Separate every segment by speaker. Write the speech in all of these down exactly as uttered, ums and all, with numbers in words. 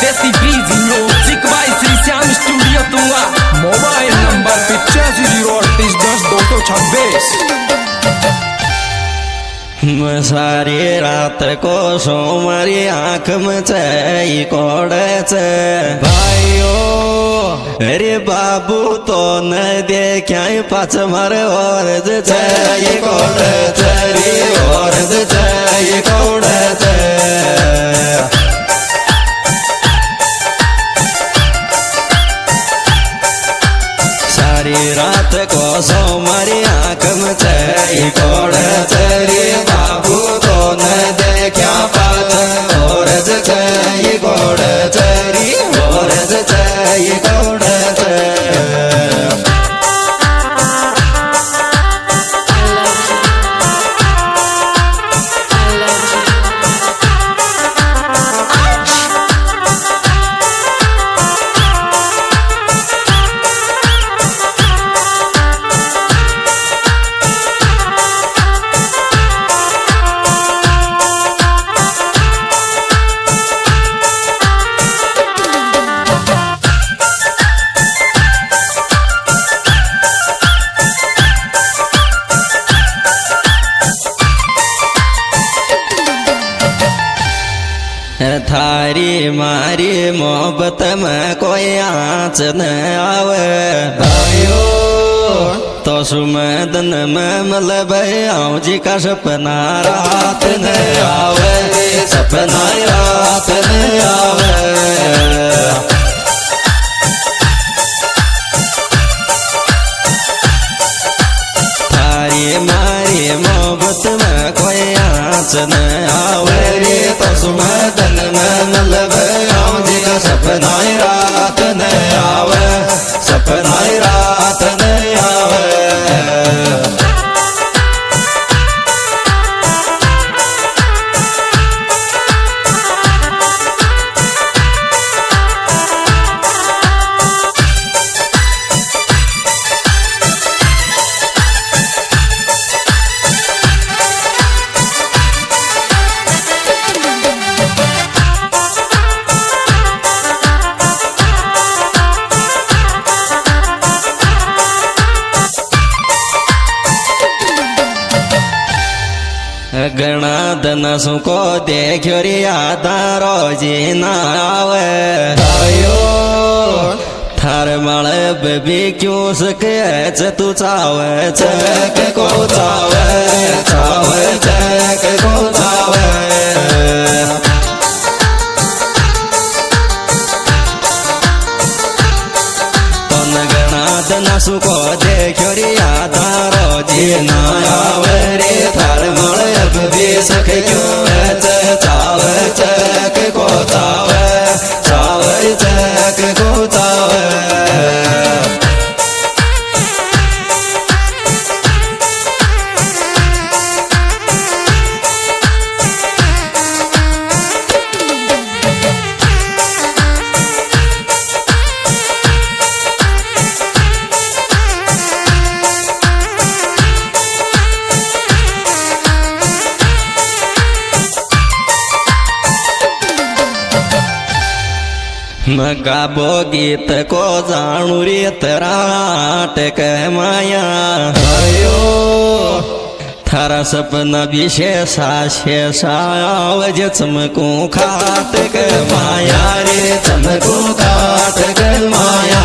Speaker 1: देसी breeze music by Shri Shyam studio Tunga. Mobile number पिचासी zero अड़तीस दस दो सौ छब्बीस।
Speaker 2: सारी रात को सो मारी आंख में छई कोड़े छे भाइयो। अरे बाबू तो न देखा पाच मारे और छई कोड़े छरी और छई कोड़े छे। सारी रात को सो मारी आंख में छई कोड़े छरी बाबू तो न देखा पाच और छई कोड़े छरी और छई कोड़े छे। थारी मारी मोहब्बत में कोई आँच न आवे भाइयो। तो सुमदन में मतलब आऊं जी का सपना रात न आवे सपना रात न आवे। थारी मारी मोहब्बत में कोई आँच न आवे तो सुमदन में मतलब आऊं जी का सपना रात न आवे सपना रात न आवे। गणा दनसों को देखो रे आदा रोजी ना आवे भाइयो। थार माले बेबी क्यों सके तू चावे चक को चावे चावे चक को चावे। नसु को देखो रे आदा रोजी ना आवे रे थार मल अब भी सके क्यों चावे चक को चावे चावे चक को चावे। गाबो गीत को जानू रे तराट के माया भाइयो। थारा सपना विशेषा शेषा वज चमकू खाट के माया रे चमकू खाट के माया।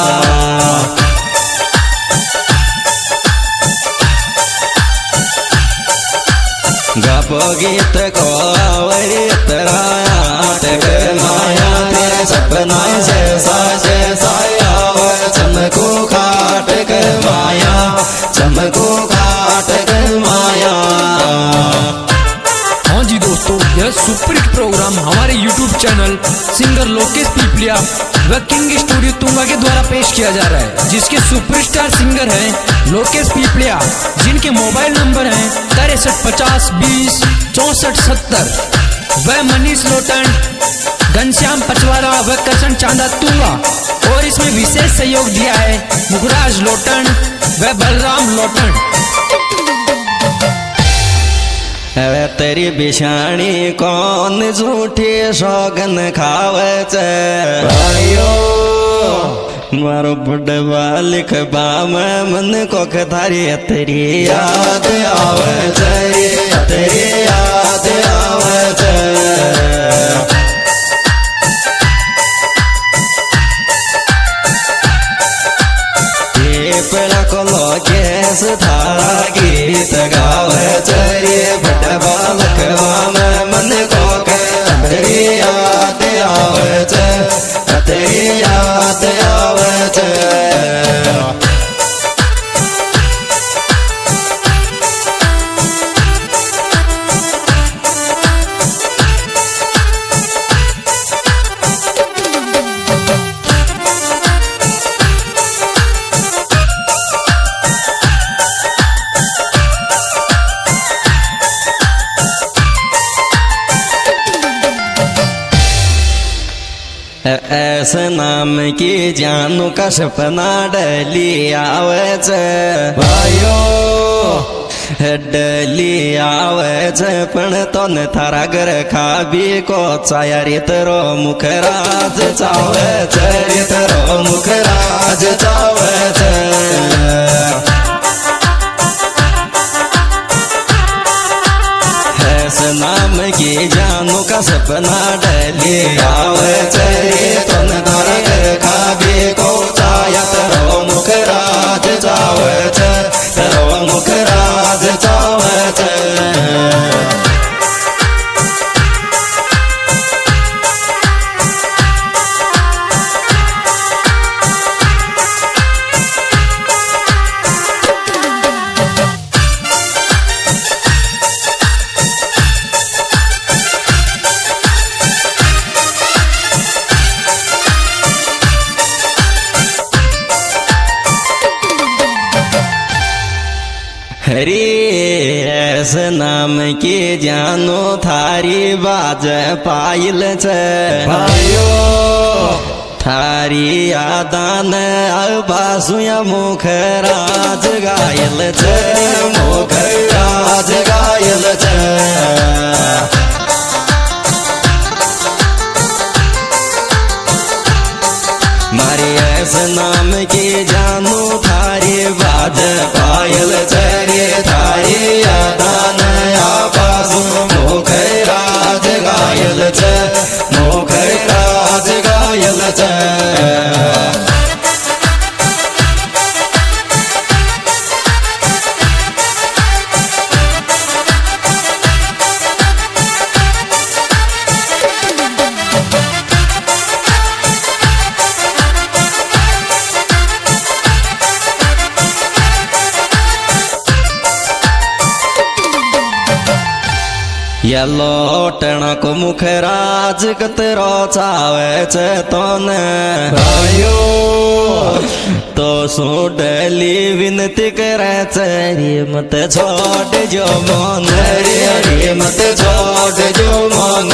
Speaker 2: गाबो गीत को आवरे तराट के माया तेरे सपना शेषा शेषा आवे चमकू खाट के माया चमकू खाट के माया।
Speaker 1: हाँ जी दोस्तों, यह सुपरहिट प्रोग्राम हमारे YouTube channel singer Lokesh Peepliya व किंग स्टूडियो तुंगा के द्वारा पेश किया जा रहा है, जिसके सुपरस्टार सिंगर हैं लोकेश पीपलिया, जिनके मोबाइल नंबर हैं तिरसठ पचास बीस चौसठ सत्तर व मनीष लोटन, घनश्याम पचवारा व कसन चांदा तुंगा। और इसमें विशेष सहयोग दिया है मुखराज लोटन व बलराम लोटन।
Speaker 2: હવે તેરી બિશાણી કોણ झूठी સોગન ખાવે છે ભાઈઓ મારો બડવા લીખવામાં મને કોક થારી તેરી યાદ આવે છે તેરી યાદ આવે છે પેલા કોલો કેસ થારા ગીત ગાવે છે રે બડવા લખવામાં મને કોક તેરી યાદ આવે છે તેરી યાદ આવે છે ऐसे नाम की जानू का सपना डली आवे छे भाइयो डली आवे छे पण तो ने थारा घर खाबी को छाया रे तरो मुखराज चावे छे रे तरो मुखराज चावे छे नाम की जानू का सपना डली आवे छे तो न तारा घर खाबी को छाया तरो मुखराज चावे छे तरो मुखराज चावे छे हरी ऐसे नाम की जानो थारी बाज पायल छे भाइयो थारी यादान बासुया मुखराज गायल छे मुखराज गायल छे मारी ऐसे नाम की जानू थारी बाज पायल चरे थारी यादान आबासु मुखराज गायल छे मुखराज गायल छे या लोटण को मुखराज कतरो चावे छे तोने भाइयो तो सुडली विनती करे छे रे मत छोड़ जो मन रे रे मत छोड़ जो मन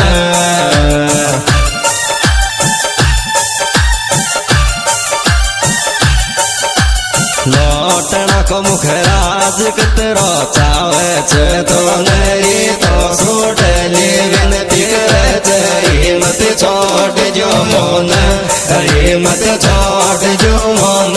Speaker 2: लोटना को मुखराज कतरो चावे छे तो नरी तो सुडली विनती करे छे रे मत छोड़ जो मन रे मत छोड़ जो मन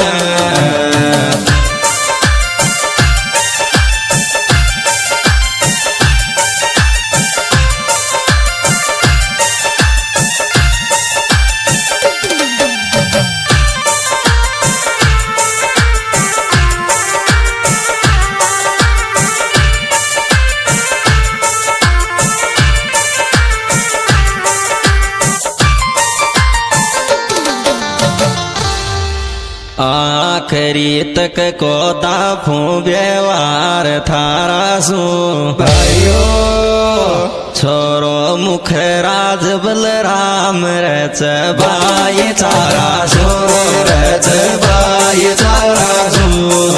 Speaker 2: आखरी तक को दाफू व्यवहार थारा सू भाइयो छोरो मुखराज बलराम रच भाई चारा सू रच भाई चारा सू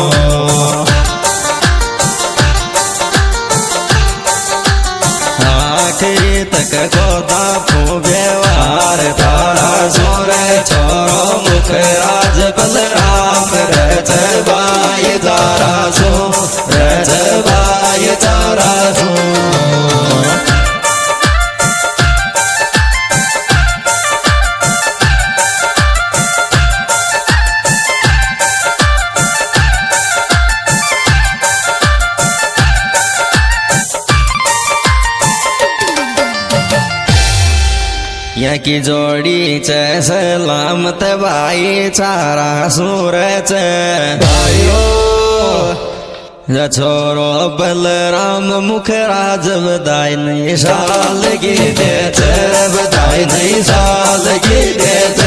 Speaker 2: आखरी तक को दाफू व्यवहार थारा सू रे छोरो मुखराज बलराम रच भाई चारा सू रच भाई चारा सू की जोडीच सलामत बाई चारा सूरच भाइयो छोरो बलराम मुखराज बधाई नहीं साल की देत बधाई नहीं साल की देत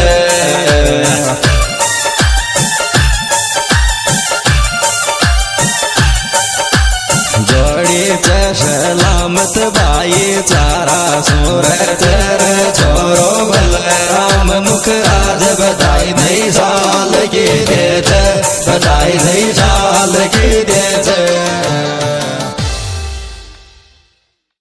Speaker 2: जोड़ी सलामत बाई चारा सूरज छोरो बलराम मुखराज बधाई नहीं साल की देत बधाई नहीं साल की देत